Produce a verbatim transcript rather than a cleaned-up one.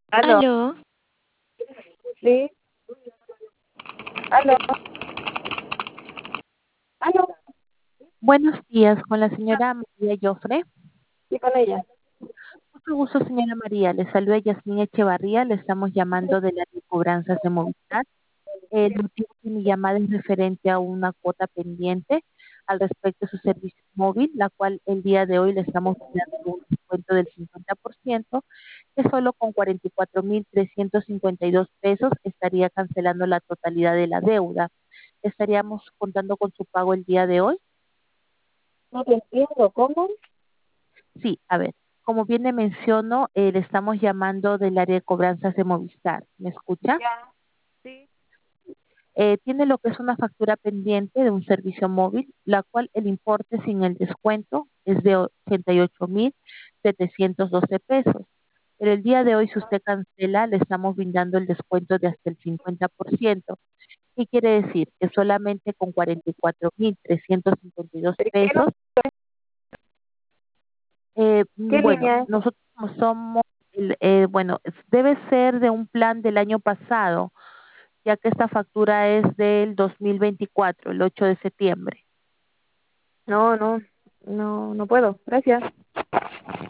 Aló, Aló, sí, aló, aló, Buenos días, con la señora María Jofre. sí, con ella. Mucho gusto, señora María. Le saluda Yasmín Echevarría. Le estamos llamando de las cobranzas de Movistar. El motivo de mi llamada es referente a una cuota pendiente al respecto de su servicio móvil, la cual el día de hoy le estamos dando un descuento del cincuenta por ciento, que solo con cuarenta y cuatro mil trescientos cincuenta y dos pesos estaría cancelando la totalidad de la deuda. ¿Estaríamos contando con su pago el día de hoy? No te entiendo, ¿cómo? Sí, a ver, como bien le menciono, eh, le estamos llamando del área de cobranzas de Movistar. ¿Me escucha? Ya, sí. Eh, tiene lo que es una factura pendiente de un servicio móvil, la cual el importe sin el descuento es de ochenta y ocho mil setecientos doce pesos. Pero el día de hoy, si usted cancela, le estamos brindando el descuento de hasta el cincuenta por ciento. ¿Qué quiere decir? Que solamente con cuarenta y cuatro mil trescientos cincuenta y dos ¿Pero qué, no- pesos. Eh, qué mm, bueno, línea es? nosotros como somos, el- eh, bueno, es- debe ser de un plan del año pasado, ya que esta factura es del dos mil veinticuatro, el ocho de septiembre. No, no, no, no puedo, gracias.